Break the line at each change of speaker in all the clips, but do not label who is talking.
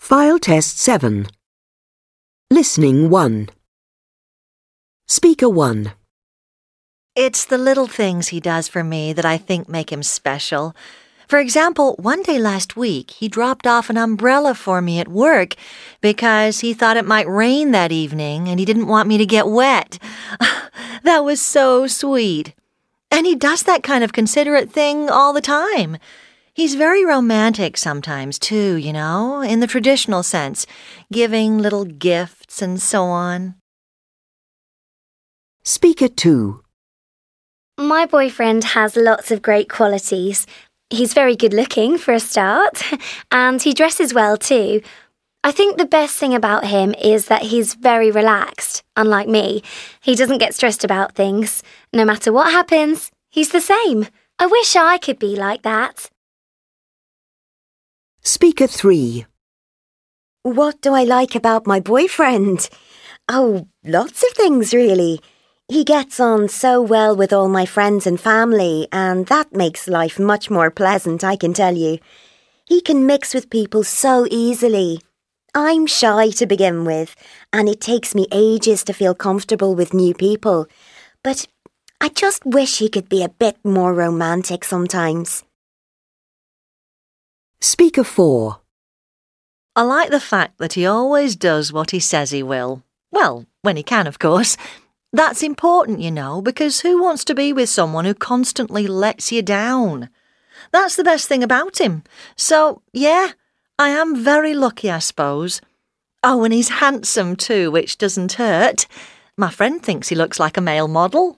File Test 7. Listening 1. Speaker 1.
It's the little things he does for me that I think make him special. For example, one day last week, he dropped off an umbrella for me at work because he thought it might rain that evening and he didn't want me to get wet. That was so sweet. And he does that kind of considerate thing all the time. He's very romantic sometimes, too, in the traditional sense, giving little gifts and so on.
Speaker 2.
My boyfriend has lots of great qualities. He's very good looking for a start, and he dresses well too. I think the best thing about him is that he's very relaxed, unlike me. He doesn't get stressed about things. No matter what happens, he's the same. I wish I could be like that.
Speaker 3.
What do I like about my boyfriend? Oh, lots of things really. He gets on so well with all my friends and family, and that makes life much more pleasant, I can tell you. He can mix with people so easily. I'm shy to begin with, and it takes me ages to feel comfortable with new people. But I just wish he could be a bit more romantic sometimes.
Speaker 4.
I like the fact that he always does what he says he will. Well, when he can, of course. That's important, because who wants to be with someone who constantly lets you down? That's the best thing about him. So, yeah, I am very lucky, I suppose. Oh, and he's handsome too, which doesn't hurt. My friend thinks he looks like a male model.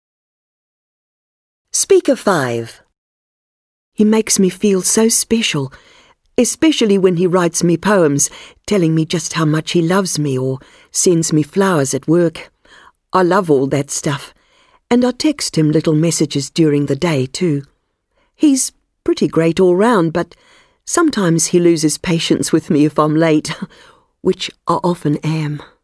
Speaker 5. He makes me feel so special, especially when he writes me poems telling me just how much he loves me or sends me flowers at work. I love all that stuff, and I text him little messages during the day too. He's pretty great all round, but sometimes he loses patience with me if I'm late, which I often am.